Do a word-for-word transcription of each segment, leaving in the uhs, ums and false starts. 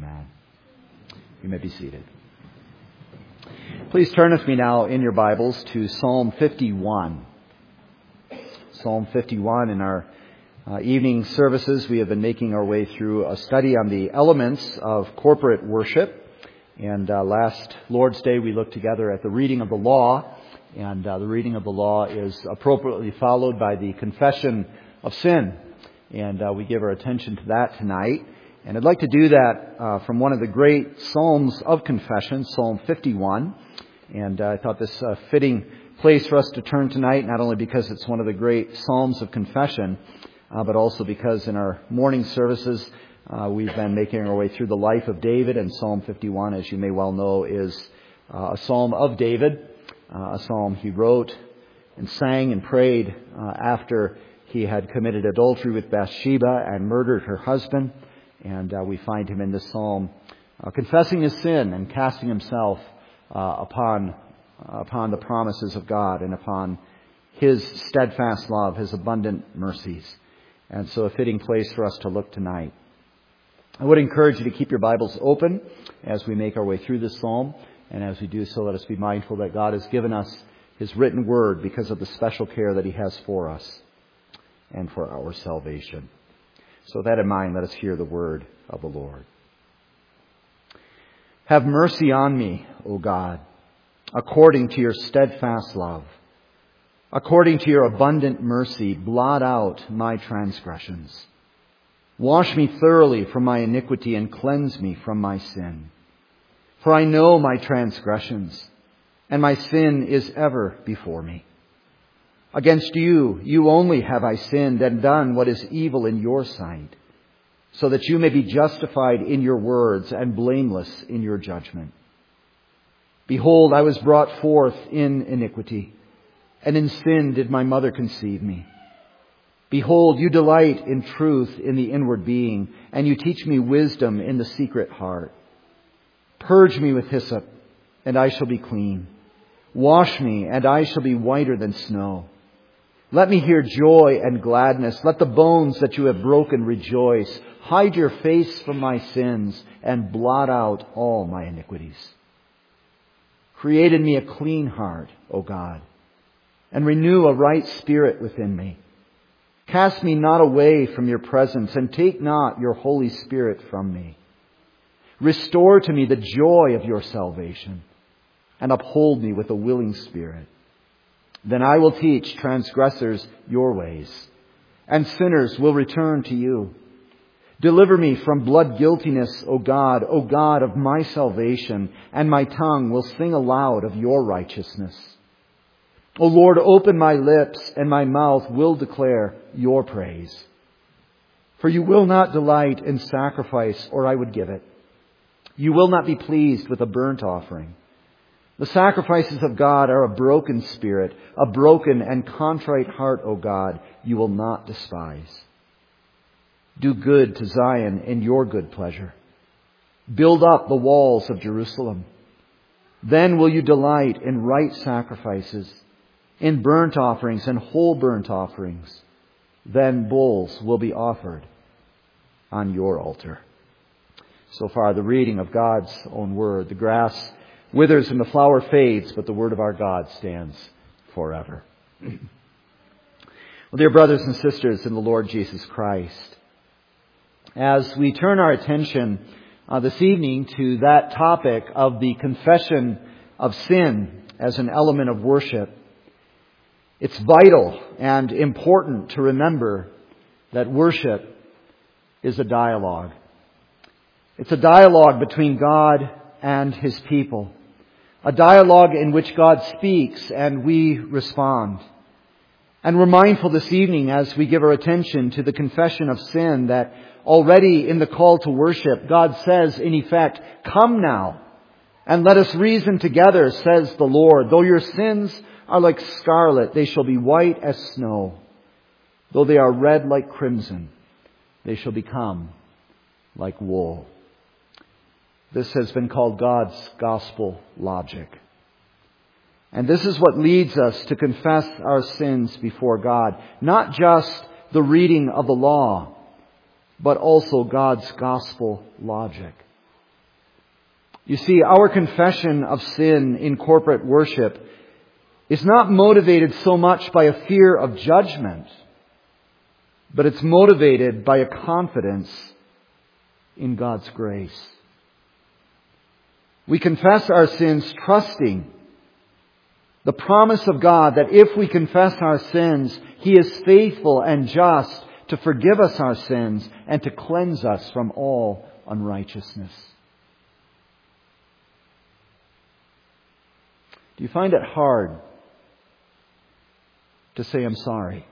Amen. You may be seated. Please turn with me now in your Bibles to Psalm fifty-one. Psalm fifty-one. In our uh, evening services, we have been making our way through a study on the elements of corporate worship. And uh, last Lord's Day, we looked together at the reading of the law. And uh, the reading of the law is appropriately followed by the confession of sin. And uh, we give our attention to that tonight. And I'd like to do that uh, from one of the great Psalms of confession, Psalm fifty-one. And uh, I thought this uh, fitting place for us to turn tonight, not only because it's one of the great Psalms of confession, uh, but also because in our morning services, uh, we've been making our way through the life of David. And Psalm fifty-one, as you may well know, is uh, a psalm of David, uh, a psalm he wrote and sang and prayed uh, after he had committed adultery with Bathsheba and murdered her husband. And uh, we find him in this psalm uh, confessing his sin and casting himself uh, upon uh, upon the promises of God and upon His steadfast love, His abundant mercies. And so a fitting place for us to look tonight. I would encourage you to keep your Bibles open as we make our way through this psalm. And as we do so, let us be mindful that God has given us His written word because of the special care that He has for us and for our salvation. So with that in mind, let us hear the word of the Lord. Have mercy on me, O God, according to your steadfast love. According to your abundant mercy, blot out my transgressions. Wash me thoroughly from my iniquity and cleanse me from my sin. For I know my transgressions, and my sin is ever before me. Against you, you only have I sinned and done what is evil in your sight, so that you may be justified in your words and blameless in your judgment. Behold, I was brought forth in iniquity, and in sin did my mother conceive me. Behold, you delight in truth in the inward being, and you teach me wisdom in the secret heart. Purge me with hyssop, and I shall be clean. Wash me, and I shall be whiter than snow. Let me hear joy and gladness. Let the bones that you have broken rejoice. Hide your face from my sins and blot out all my iniquities. Create in me a clean heart, O God, and renew a right spirit within me. Cast me not away from your presence, and take not your Holy Spirit from me. Restore to me the joy of your salvation, and uphold me with a willing spirit. Then I will teach transgressors your ways, and sinners will return to you. Deliver me from blood guiltiness, O God, O God of my salvation, and my tongue will sing aloud of your righteousness. O Lord, open my lips, and my mouth will declare your praise. For you will not delight in sacrifice, or I would give it. You will not be pleased with a burnt offering. The sacrifices of God are a broken spirit, a broken and contrite heart, O God, you will not despise. Do good to Zion in your good pleasure. Build up the walls of Jerusalem. Then will you delight in right sacrifices, in burnt offerings and whole burnt offerings. Then bulls will be offered on your altar. So far, the reading of God's own word. The grass withers and the flower fades, but the word of our God stands forever. Well, dear brothers and sisters in the Lord Jesus Christ, as we turn our attention uh, this evening to that topic of the confession of sin as an element of worship, it's vital and important to remember that worship is a dialogue. It's a dialogue between God and His people. A dialogue in which God speaks and we respond. And we're mindful this evening as we give our attention to the confession of sin that already in the call to worship, God says in effect, "Come now and let us reason together, says the Lord. Though your sins are like scarlet, they shall be white as snow. Though they are red like crimson, they shall become like wool." This has been called God's gospel logic. And this is what leads us to confess our sins before God. Not just the reading of the law, but also God's gospel logic. You see, our confession of sin in corporate worship is not motivated so much by a fear of judgment, but it's motivated by a confidence in God's grace. We confess our sins trusting the promise of God that if we confess our sins, He is faithful and just to forgive us our sins and to cleanse us from all unrighteousness. Do you find it hard to say I'm sorry?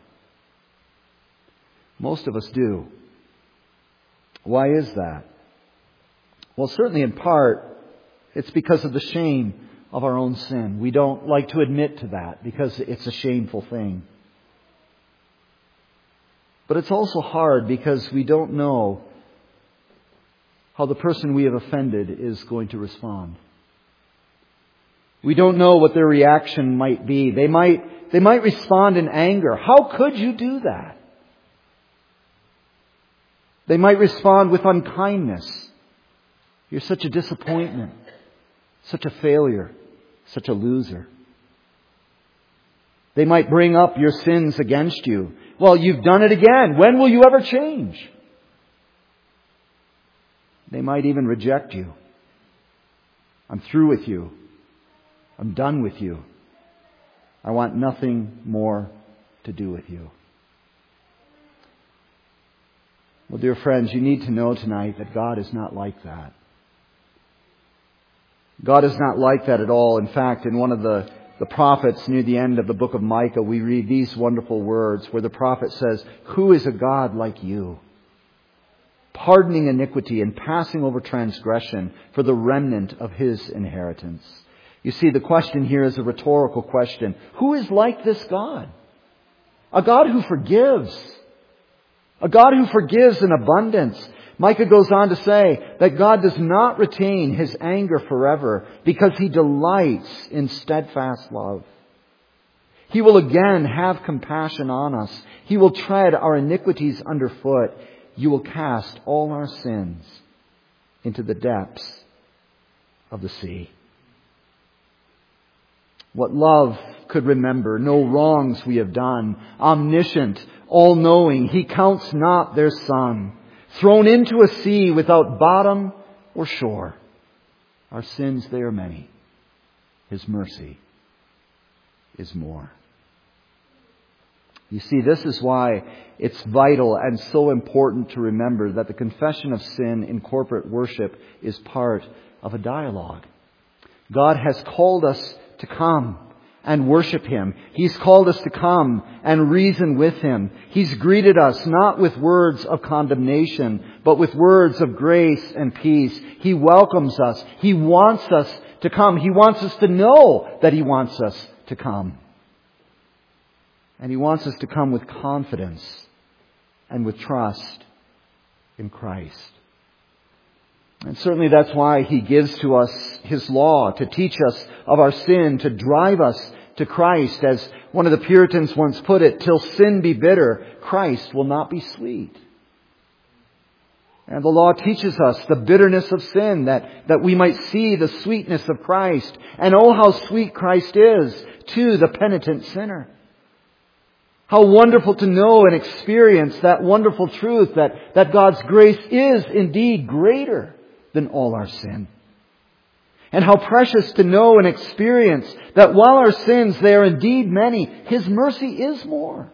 Most of us do. Why is that? Well, certainly in part, it's because of the shame of our own sin. We don't like to admit to that because it's a shameful thing. But it's also hard because we don't know how the person we have offended is going to respond. We don't know what their reaction might be. They might, they might respond in anger. How could you do that? They might respond with unkindness. You're such a disappointment, such a failure, such a loser. They might bring up your sins against you. Well, you've done it again. When will you ever change? They might even reject you. I'm through with you. I'm done with you. I want nothing more to do with you. Well, dear friends, you need to know tonight that God is not like that. God is not like that at all. In fact, in one of the, the prophets near the end of the book of Micah, we read these wonderful words where the prophet says, "Who is a God like you, pardoning iniquity and passing over transgression for the remnant of His inheritance?" You see, the question here is a rhetorical question. Who is like this God? A God who forgives. A God who forgives in abundance. Micah goes on to say that God does not retain His anger forever because He delights in steadfast love. He will again have compassion on us. He will tread our iniquities underfoot. You will cast all our sins into the depths of the sea. What love could remember, no wrongs we have done. Omniscient, all-knowing, He counts not their sun. Thrown into a sea without bottom or shore. Our sins, they are many. His mercy is more. You see, this is why it's vital and so important to remember that the confession of sin in corporate worship is part of a dialogue. God has called us to come and worship Him. He's called us to come and reason with Him. He's greeted us not with words of condemnation, but with words of grace and peace. He welcomes us. He wants us to come. He wants us to know that He wants us to come. And He wants us to come with confidence and with trust in Christ. And certainly that's why He gives to us His law, to teach us of our sin, to drive us to Christ. As one of the Puritans once put it, till sin be bitter, Christ will not be sweet. And the law teaches us the bitterness of sin, that, that we might see the sweetness of Christ. And oh, how sweet Christ is to the penitent sinner. How wonderful to know and experience that wonderful truth that, that God's grace is indeed greater than all our sin. And how precious to know and experience that while our sins, they are indeed many, His mercy is more.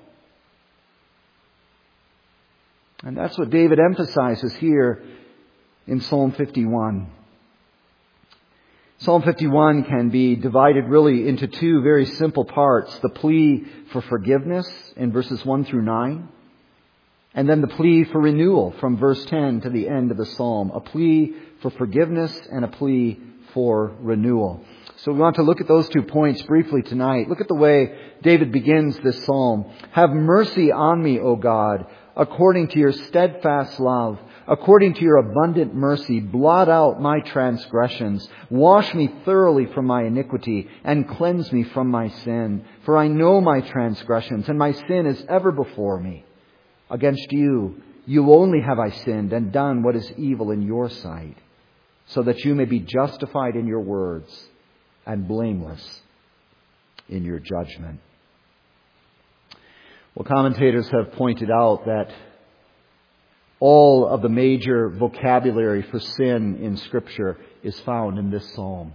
And that's what David emphasizes here in Psalm fifty-one. Psalm fifty-one can be divided really into two very simple parts. The plea for forgiveness in verses one through nine. And then the plea for renewal from verse ten to the end of the psalm. A plea for forgiveness and a plea for renewal. So we want to look at those two points briefly tonight. Look at the way David begins this psalm. Have mercy on me, O God, according to your steadfast love. According to your abundant mercy, blot out my transgressions. Wash me thoroughly from my iniquity and cleanse me from my sin. For I know my transgressions and my sin is ever before me. Against you, you only have I sinned and done what is evil in your sight, so that you may be justified in your words and blameless in your judgment. Well, commentators have pointed out that all of the major vocabulary for sin in Scripture is found in this psalm.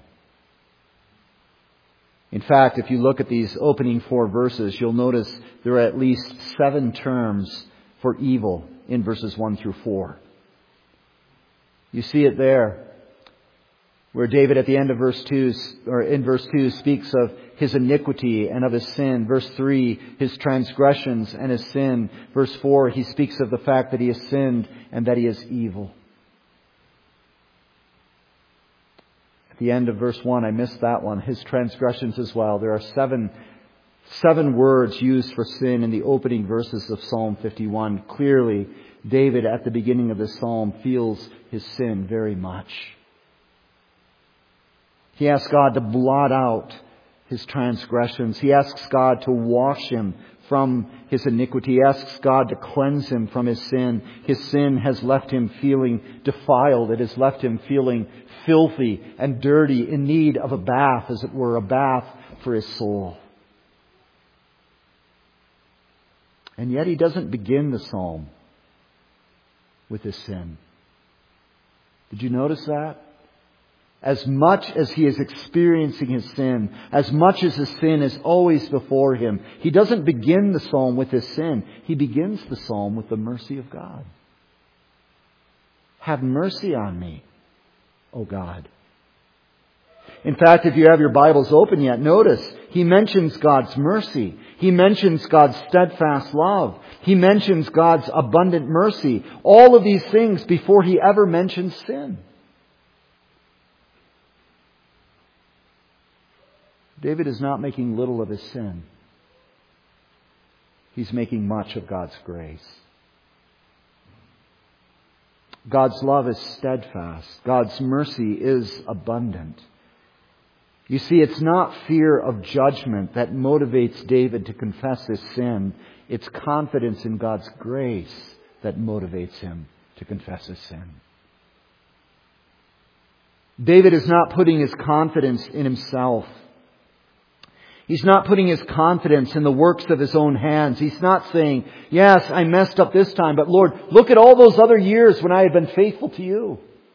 In fact, if you look at these opening four verses, you'll notice there are at least seven terms for evil in verses one through four. You see it there, where David at the end of verse two, or in verse two, speaks of his iniquity and of his sin. Verse three, his transgressions and his sin. Verse four, he speaks of the fact that he has sinned and that he is evil. At the end of verse one, I missed that one, his transgressions as well. There are seven, seven words used for sin in the opening verses of Psalm fifty-one. Clearly, David at the beginning of this psalm feels his sin very much. He asks God to blot out his transgressions. He asks God to wash him from his iniquity. He asks God to cleanse him from his sin. His sin has left him feeling defiled. It has left him feeling filthy and dirty, in need of a bath, as it were, a bath for his soul. And yet he doesn't begin the psalm with his sin. Did you notice that? As much as he is experiencing his sin, as much as his sin is always before him, he doesn't begin the psalm with his sin. He begins the psalm with the mercy of God. Have mercy on me, O God. In fact, if you have your Bibles open yet, notice he mentions God's mercy. He mentions God's steadfast love. He mentions God's abundant mercy. All of these things before he ever mentions sin. David is not making little of his sin. He's making much of God's grace. God's love is steadfast. God's mercy is abundant. You see, it's not fear of judgment that motivates David to confess his sin. It's confidence in God's grace that motivates him to confess his sin. David is not putting his confidence in himself. He's not putting his confidence in the works of his own hands. He's not saying, yes, I messed up this time, but Lord, look at all those other years when I have been faithful to you.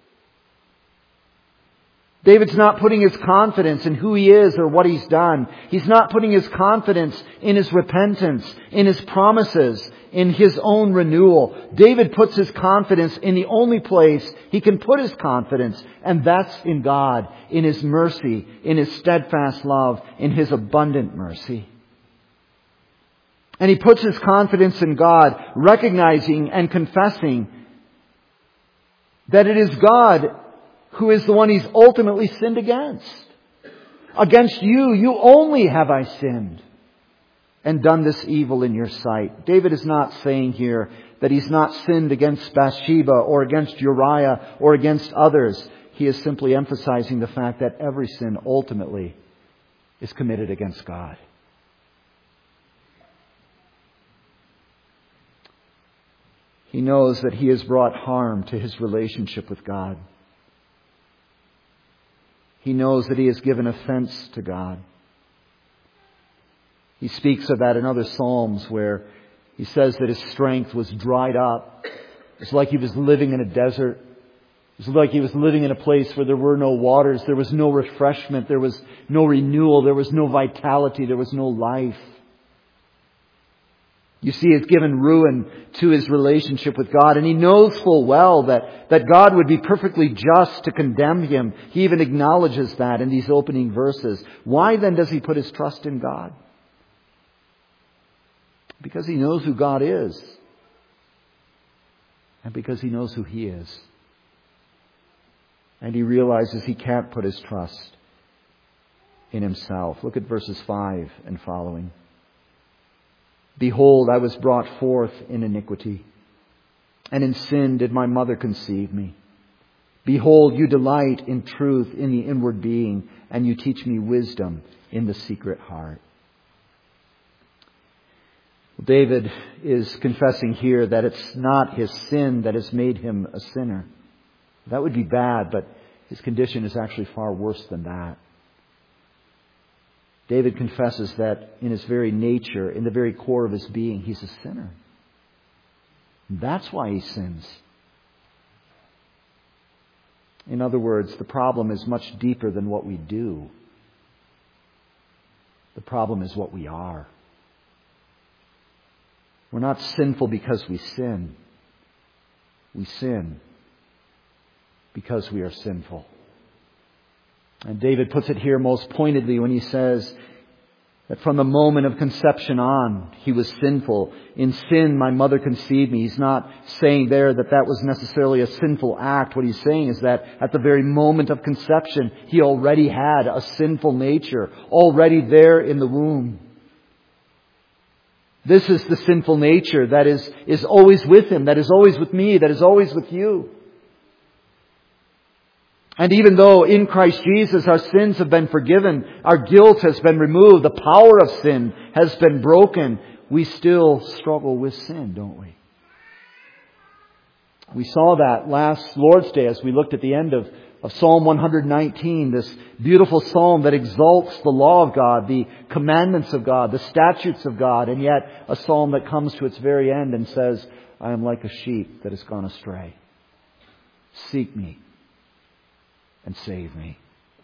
David's not putting his confidence in who he is or what he's done. He's not putting his confidence in his repentance, in his promises, in his own renewal. David puts his confidence in the only place he can put his confidence, and that's in God, in His mercy, in His steadfast love, in His abundant mercy. And he puts his confidence in God, recognizing and confessing that it is God who is the one he's ultimately sinned against. Against you, you only have I sinned and done this evil in your sight. David is not saying here that he's not sinned against Bathsheba or against Uriah or against others. He is simply emphasizing the fact that every sin ultimately is committed against God. He knows that he has brought harm to his relationship with God. He knows that he has given offense to God. He speaks of that in other Psalms where he says that his strength was dried up. It's like he was living in a desert. It's like he was living in a place where there were no waters. There was no refreshment. There was no renewal. There was no vitality. There was no life. You see, it's given ruin to his relationship with God. And he knows full well that, that God would be perfectly just to condemn him. He even acknowledges that in these opening verses. Why then does he put his trust in God? Because he knows who God is. And because he knows who he is. And he realizes he can't put his trust in himself. Look at verses five and following. Behold, I was brought forth in iniquity, and in sin did my mother conceive me. Behold, you delight in truth in the inward being, and you teach me wisdom in the secret heart. David is confessing here that it's not his sin that has made him a sinner. That would be bad, but His condition is actually far worse than that. David confesses that in his very nature, in the very core of his being, he's a sinner. That's why he sins. In other words, the problem is much deeper than what we do. The problem is what we are. We're not sinful because we sin. We sin because we are sinful. And David puts it here most pointedly when he says that from the moment of conception on, he was sinful. In sin, my mother conceived me. He's not saying there that that was necessarily a sinful act. What he's saying is that at the very moment of conception, he already had a sinful nature, already there in the womb. This is the sinful nature that is, is always with him, that is always with me, that is always with you. And even though in Christ Jesus our sins have been forgiven, our guilt has been removed, the power of sin has been broken, we still struggle with sin, don't we? We saw that last Lord's Day as we looked at the end of, of Psalm one nineteen, this beautiful psalm that exalts the law of God, the commandments of God, the statutes of God, and yet a psalm that comes to its very end and says, I am like a sheep that has gone astray. Seek me and save me.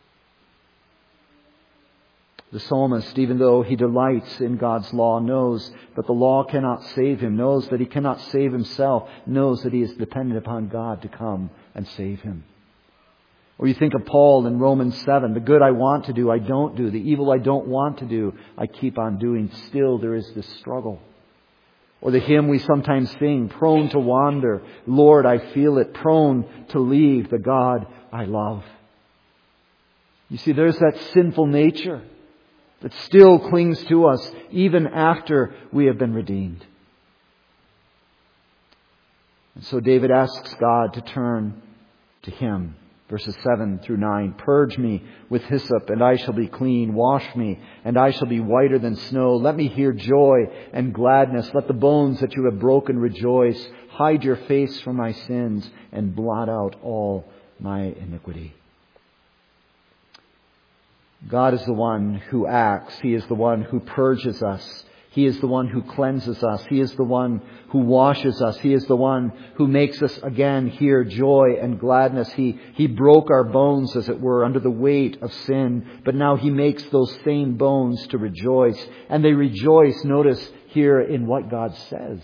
The psalmist, even though he delights in God's law, knows that the law cannot save him, knows that he cannot save himself, knows that he is dependent upon God to come and save him. Or you think of Paul in Romans seven, the good I want to do, I don't do. The evil I don't want to do, I keep on doing. Still there is this struggle. Or the hymn we sometimes sing, prone to wander, Lord, I feel it, prone to leave the God I love. You see, there's that sinful nature that still clings to us even after we have been redeemed. And so David asks God to turn to Him. Verses seven through nine, purge me with hyssop and I shall be clean. Wash me and I shall be whiter than snow. Let me hear joy and gladness. Let the bones that you have broken rejoice. Hide your face from my sins and blot out all my iniquity. God is the one who acts. He is the one who purges us. He is the one who cleanses us. He is the one who washes us. He is the one who makes us again hear joy and gladness. He, he broke our bones, as it were, under the weight of sin. But now He makes those same bones to rejoice. And they rejoice, notice here, in what God says.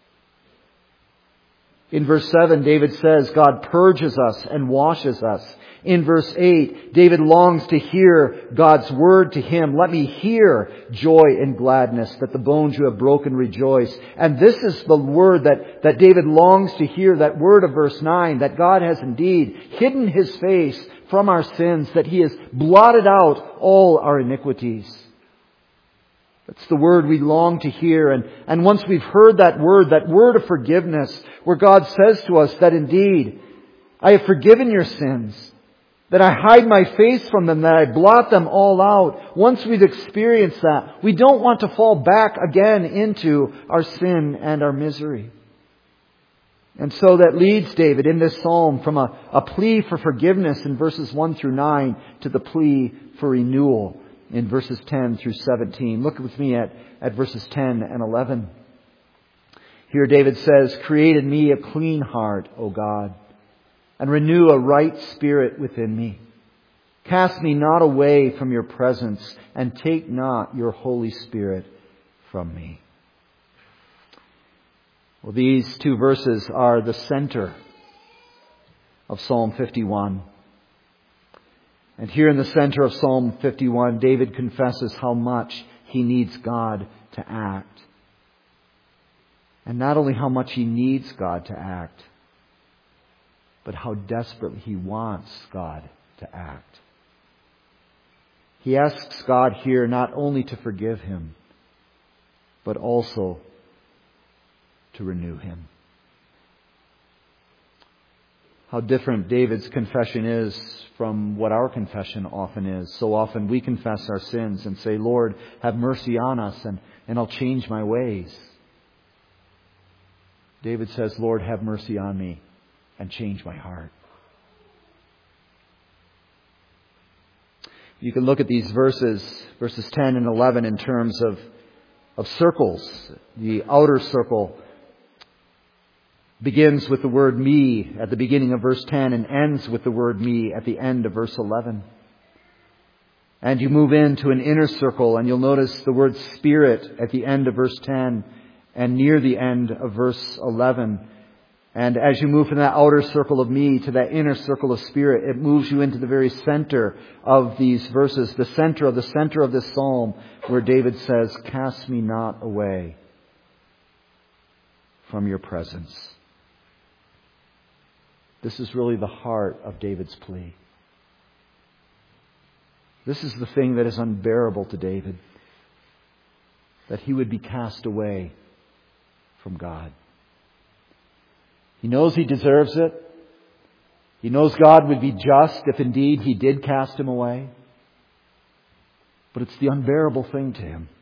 In verse seven, David says, God purges us and washes us. In verse eight, David longs to hear God's word to him. Let me hear joy and gladness, that the bones you have broken rejoice. And this is the word that, that David longs to hear, that word of verse nine, that God has indeed hidden His face from our sins, that He has blotted out all our iniquities. It's the word we long to hear. And, and once we've heard that word, that word of forgiveness, where God says to us that indeed, I have forgiven your sins, that I hide my face from them, that I blot them all out. Once we've experienced that, we don't want to fall back again into our sin and our misery. And so that leads David in this psalm from a, a plea for forgiveness in verses one through nine to the plea for renewal in verses ten through seventeen. Look with me at, at verses ten and eleven. Here David says, create in me a clean heart, O God, and renew a right spirit within me. Cast me not away from your presence, and take not your Holy Spirit from me. Well, these two verses are the center of Psalm fifty-one. And here in the center of Psalm fifty-one, David confesses how much he needs God to act. And not only how much he needs God to act, but how desperately he wants God to act. He asks God here not only to forgive him, but also to renew him. How different David's confession is from what our confession often is. So often we confess our sins and say, Lord, have mercy on us and, and I'll change my ways. David says, Lord, have mercy on me and change my heart. You can look at these verses, verses ten and eleven, in terms of, of circles. The outer circle begins with the word me at the beginning of verse ten and ends with the word me at the end of verse eleven. And you move into an inner circle and you'll notice the word Spirit at the end of verse ten and near the end of verse eleven. And as you move from that outer circle of me to that inner circle of Spirit, it moves you into the very center of these verses, the center of the center of this psalm, where David says, "Cast me not away from your presence." This is really the heart of David's plea. This is the thing that is unbearable to David, that he would be cast away from God. He knows he deserves it. He knows God would be just if indeed He did cast him away. But it's the unbearable thing to him.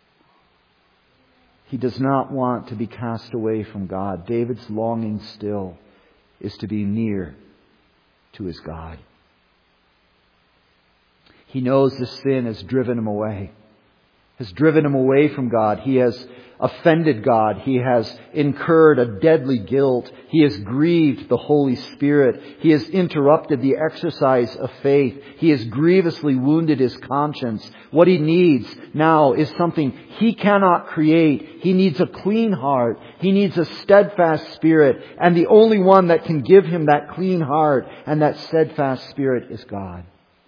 He does not want to be cast away from God. David's longing still is to be near to his God. He knows this sin has driven him away. Has driven him away from God. He has offended God. He has incurred a deadly guilt. He has grieved the Holy Spirit. He has interrupted the exercise of faith. He has grievously wounded his conscience. What he needs now is something he cannot create. He needs a clean heart. He needs a steadfast spirit. And the only one that can give him that clean heart and that steadfast spirit is God.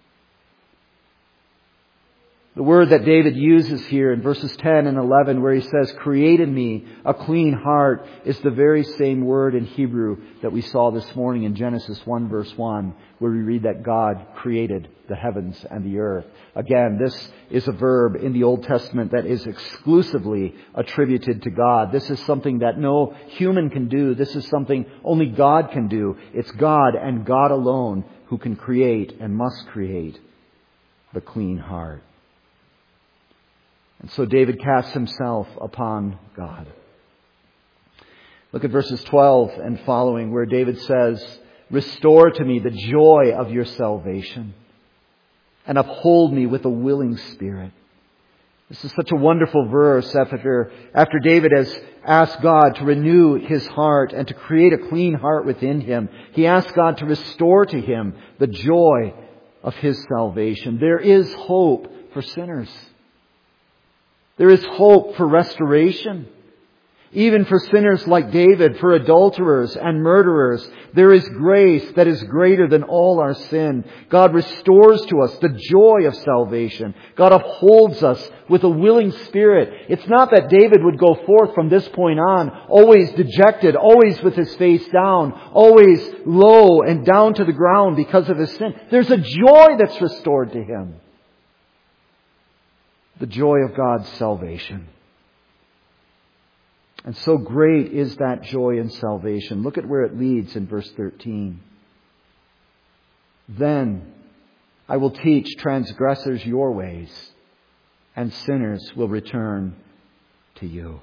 The word that David uses here in verses ten and eleven, where he says, "Create in me a clean heart," is the very same word in Hebrew that we saw this morning in Genesis one verse one, where we read that God created the heavens and the earth. Again, this is a verb in the Old Testament that is exclusively attributed to God. This is something that no human can do. This is something only God can do. It's God and God alone who can create and must create the clean heart. And so David casts himself upon God. Look at verses twelve and following, where David says, "Restore to me the joy of your salvation and uphold me with a willing spirit." This is such a wonderful verse after, after David has asked God to renew his heart and to create a clean heart within him. He asks God to restore to him the joy of his salvation. There is hope for sinners. There is hope for restoration. Even for sinners like David, for adulterers and murderers, there is grace that is greater than all our sin. God restores to us the joy of salvation. God upholds us with a willing spirit. It's not that David would go forth from this point on always dejected, always with his face down, always low and down to the ground because of his sin. There's a joy that's restored to him. The joy of God's salvation. And so great is that joy in salvation. Look at where it leads in verse thirteen. "Then I will teach transgressors your ways, and sinners will return to you."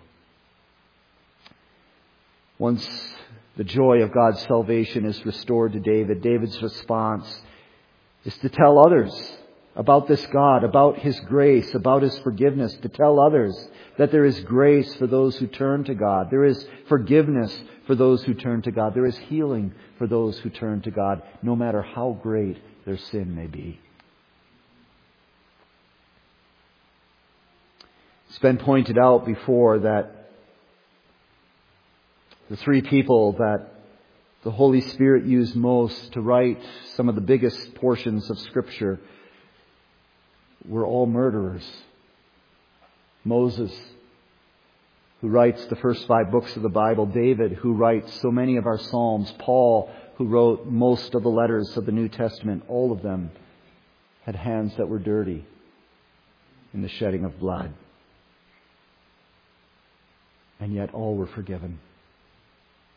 Once the joy of God's salvation is restored to David, David's response is to tell others about this God, about His grace, about His forgiveness, to tell others that there is grace for those who turn to God. There is forgiveness for those who turn to God. There is healing for those who turn to God, no matter how great their sin may be. It's been pointed out before that the three people that the Holy Spirit used most to write some of the biggest portions of Scripture were all murderers. Moses, who writes the first five books of the Bible. David, who writes so many of our Psalms. Paul, who wrote most of the letters of the New Testament. All of them had hands that were dirty in the shedding of blood. And yet all were forgiven.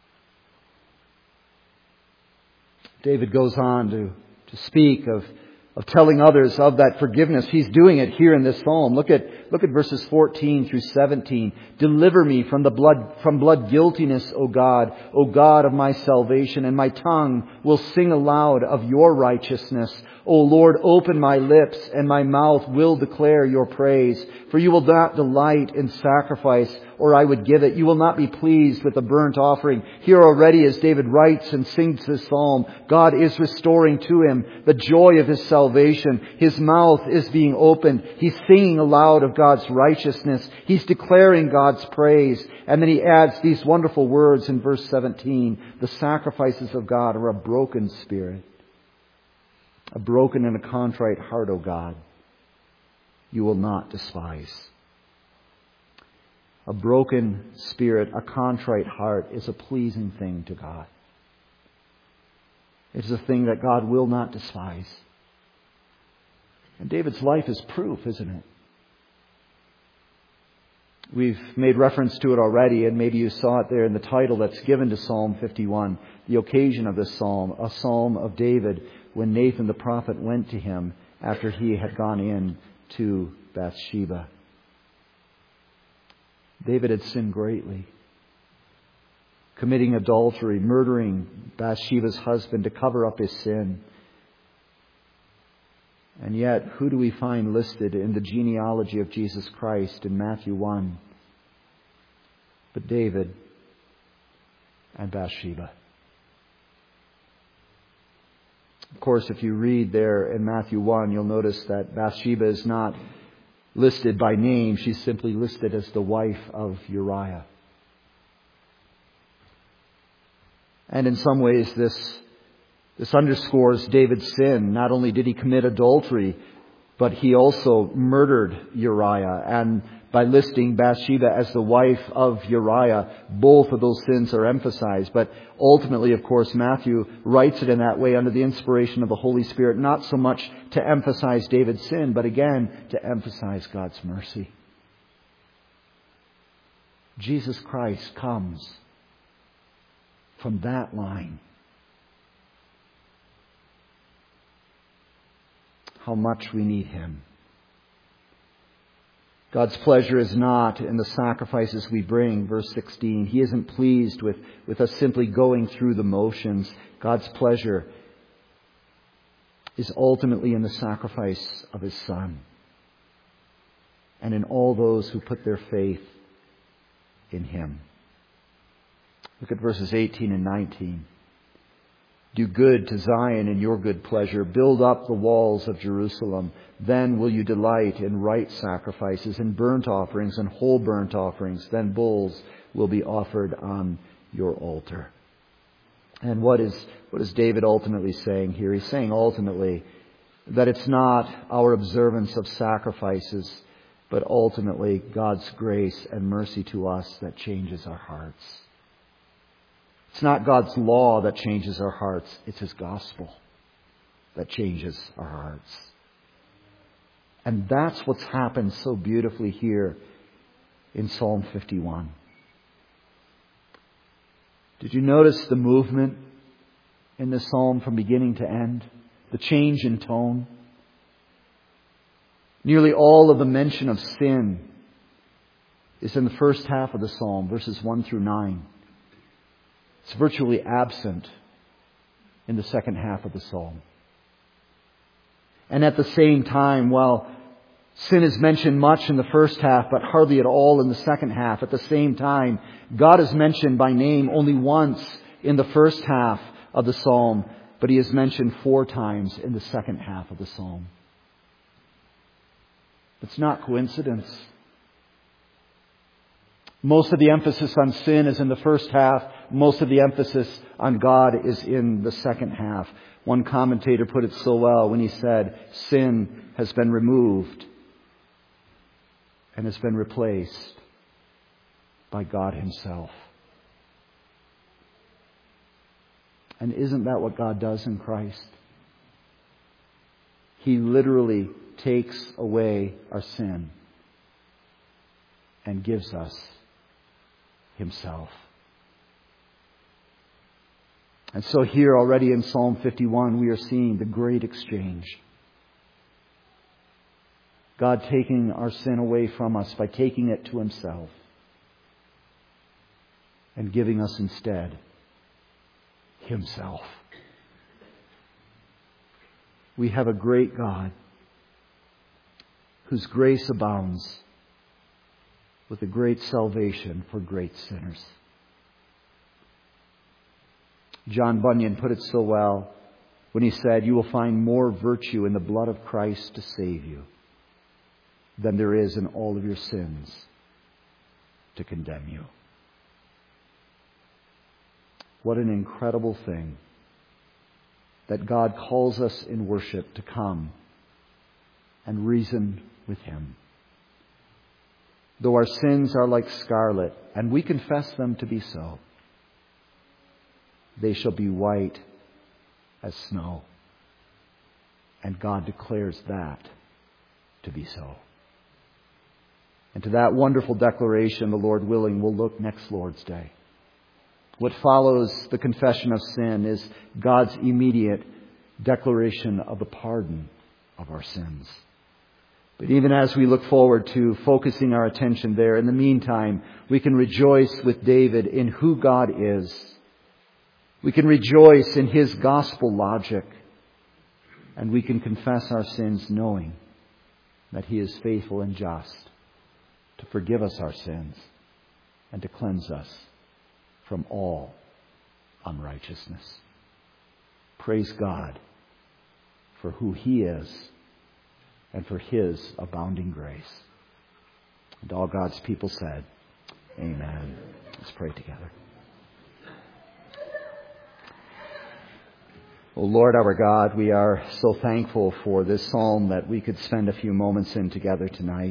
David goes on to, to speak of of telling others of that forgiveness. He's doing it here in this psalm. Look at, look at verses fourteen through seventeen. Deliver me from the blood, from blood guiltiness, O God, O God of my salvation, and my tongue will sing aloud of your righteousness. O Lord, open my lips, and my mouth will declare your praise. For you will not delight in sacrifice, or I would give it. You will not be pleased with a burnt offering. Here already, as David writes and sings this psalm, God is restoring to him the joy of his salvation. His mouth is being opened. He's singing aloud of God's righteousness. He's declaring God's praise. And then he adds these wonderful words in verse seventeen. The sacrifices of God are a broken spirit. A broken and a contrite heart, O God, you will not despise. A broken spirit, a contrite heart is a pleasing thing to God. It is a thing that God will not despise. And David's life is proof, isn't it? We've made reference to it already, and maybe you saw it there in the title that's given to Psalm fifty-one. The occasion of this psalm, a psalm of David when Nathan the prophet went to him after he had gone in to Bathsheba. David had sinned greatly, committing adultery, murdering Bathsheba's husband to cover up his sin. And yet, who do we find listed in the genealogy of Jesus Christ in Matthew one? But David and Bathsheba. Of course, if you read there in Matthew one, you'll notice that Bathsheba is not listed by name. She's simply listed as the wife of Uriah. And in some ways, this This underscores David's sin. Not only did he commit adultery, but he also murdered Uriah. And by listing Bathsheba as the wife of Uriah, both of those sins are emphasized. But ultimately, of course, Matthew writes it in that way under the inspiration of the Holy Spirit, not so much to emphasize David's sin, but again, to emphasize God's mercy. Jesus Christ comes from that line. How much we need Him. God's pleasure is not in the sacrifices we bring. Verse sixteen. He isn't pleased with, with us simply going through the motions. God's pleasure is ultimately in the sacrifice of His Son. And in all those who put their faith in Him. Look at verses eighteen and nineteen. Do good to Zion in your good pleasure. Build up the walls of Jerusalem. Then will you delight in right sacrifices, in burnt offerings and whole burnt offerings. Then bulls will be offered on your altar. And what is, what is David ultimately saying here? He's saying ultimately that it's not our observance of sacrifices, but ultimately God's grace and mercy to us that changes our hearts. It's not God's law that changes our hearts. It's His gospel that changes our hearts. And that's what's happened so beautifully here in Psalm fifty-one. Did you notice the movement in this psalm from beginning to end? The change in tone? Nearly all of the mention of sin is in the first half of the psalm, verses one through nine. It's virtually absent in the second half of the psalm. And at the same time, while sin is mentioned much in the first half, but hardly at all in the second half, at the same time, God is mentioned by name only once in the first half of the psalm, but He is mentioned four times in the second half of the psalm. It's not coincidence. Most of the emphasis on sin is in the first half. Most of the emphasis on God is in the second half. One commentator put it so well when he said, sin has been removed and has been replaced by God Himself. And isn't that what God does in Christ? He literally takes away our sin and gives us Himself. And so here already in Psalm fifty-one, we are seeing the great exchange. God taking our sin away from us by taking it to Himself and giving us instead Himself. We have a great God whose grace abounds with a great salvation for great sinners. John Bunyan put it so well when he said, "You will find more virtue in the blood of Christ to save you than there is in all of your sins to condemn you." What an incredible thing that God calls us in worship to come and reason with Him. Though our sins are like scarlet, and we confess them to be so, they shall be white as snow. And God declares that to be so. And to that wonderful declaration, the Lord willing, we'll look next Lord's Day. What follows the confession of sin is God's immediate declaration of the pardon of our sins. But even as we look forward to focusing our attention there, in the meantime, we can rejoice with David in who God is. We can rejoice in His gospel logic. And we can confess our sins knowing that He is faithful and just to forgive us our sins and to cleanse us from all unrighteousness. Praise God for who He is and for His abounding grace. And all God's people said, Amen. Let's pray together. Oh Lord our God, we are so thankful for this psalm that we could spend a few moments in together tonight.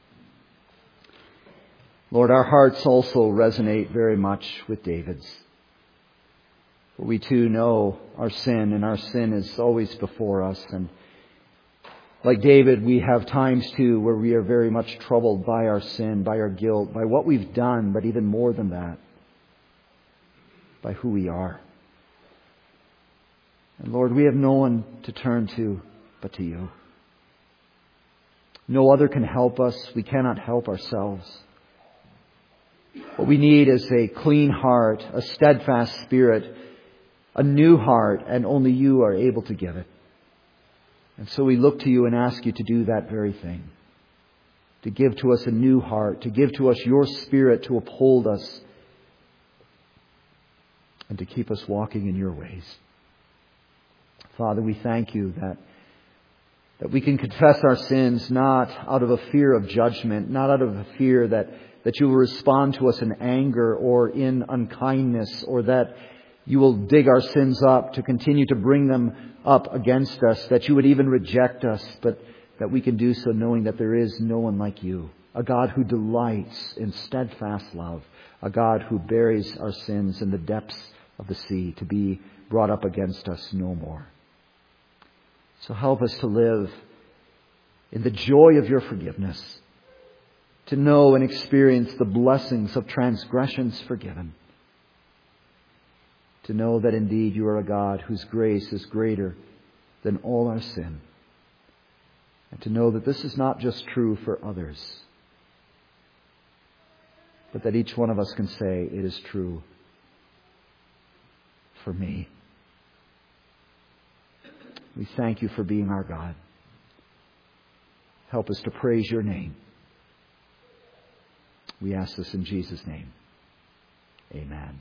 Lord, our hearts also resonate very much with David's. For we too know our sin, and our sin is always before us. And like David, we have times too where we are very much troubled by our sin, by our guilt, by what we've done, but even more than that, by who we are. And Lord, we have no one to turn to but to You. No other can help us. We cannot help ourselves. What we need is a clean heart, a steadfast spirit, a new heart, and only You are able to give it. And so we look to You and ask You to do that very thing. To give to us a new heart, to give to us Your Spirit to uphold us, and to keep us walking in Your ways. Father, we thank You that, that we can confess our sins not out of a fear of judgment, not out of a fear that, that You will respond to us in anger or in unkindness, or that You will dig our sins up to continue to bring them up against us, that You would even reject us, but that we can do so knowing that there is no one like You, a God who delights in steadfast love, a God who buries our sins in the depths of the sea to be brought up against us no more. So help us to live in the joy of Your forgiveness, to know and experience the blessings of transgressions forgiven, to know that indeed You are a God whose grace is greater than all our sin, and to know that this is not just true for others, but that each one of us can say, it is true for me. We thank You for being our God. Help us to praise Your name. We ask this in Jesus' name. Amen.